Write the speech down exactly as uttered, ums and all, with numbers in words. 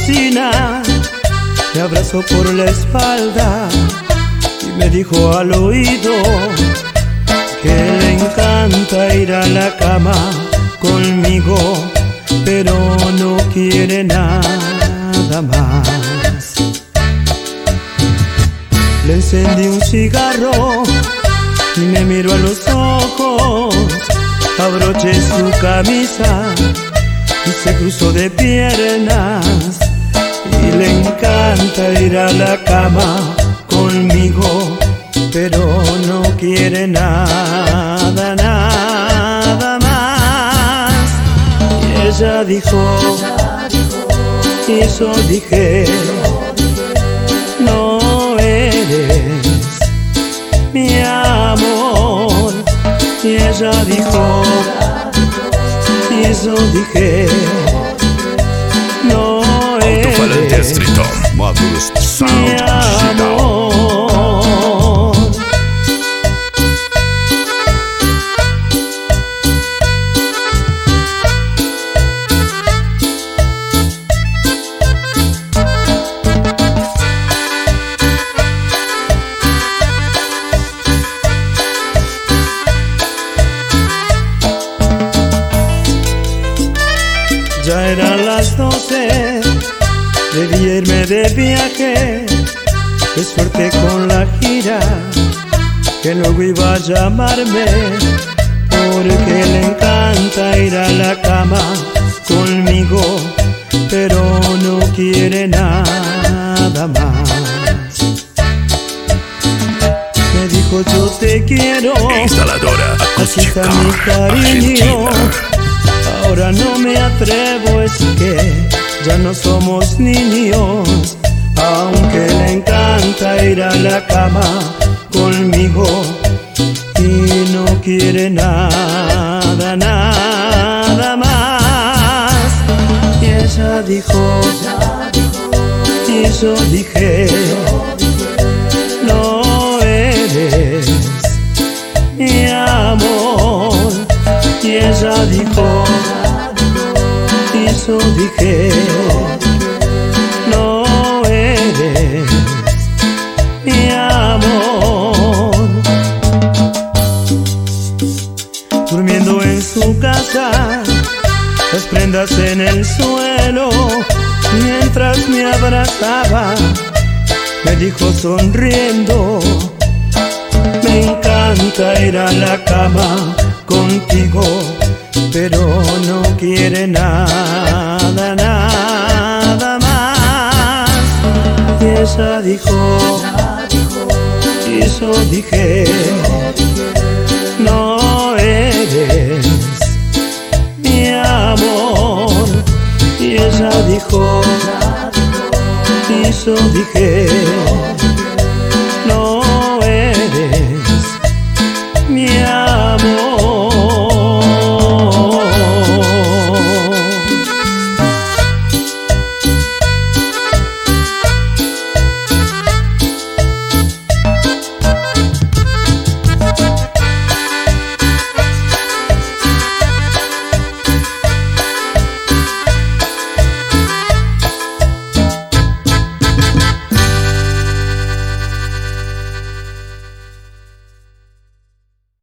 cocina, me abrazó por la espalda y me dijo al oído que le encanta ir a la cama conmigo, pero no quiere nada más. Le encendí un cigarro y me miró a los ojos, abroché su camisa y se cruzó de piernas. Y le encanta ir a la cama conmigo, pero no quiere nada, nada más. Y ella dijo, y yo dije, no eres mi amor. Y ella dijo, y yo dije, no Alto-falante eres Street Modulus Sound mi Digital. amor. Ya eran las doce, debí irme de viaje. Qué suerte con la gira, que luego iba a llamarme, porque le encanta ir a la cama conmigo, pero no quiere nada más. Me dijo, yo te quiero, Instaladora aquí está Acústica mi cariño. Argentina. Ahora no me atrevo, es que ya no somos niños. Aunque le encanta ir a la cama conmigo y no quiere nada, nada más. Y ella dijo, y yo dije, no eres mi amor. Y ella dijo, y yo dije, no eres mi amor. Durmiendo en su casa, las prendas en el suelo, mientras me abrazaba, me dijo sonriendo, me encanta ir a la cama contigo, pero no quiere nada, nada más. Y ella dijo, y yo dije, no eres mi amor. Y ella dijo, y yo dije,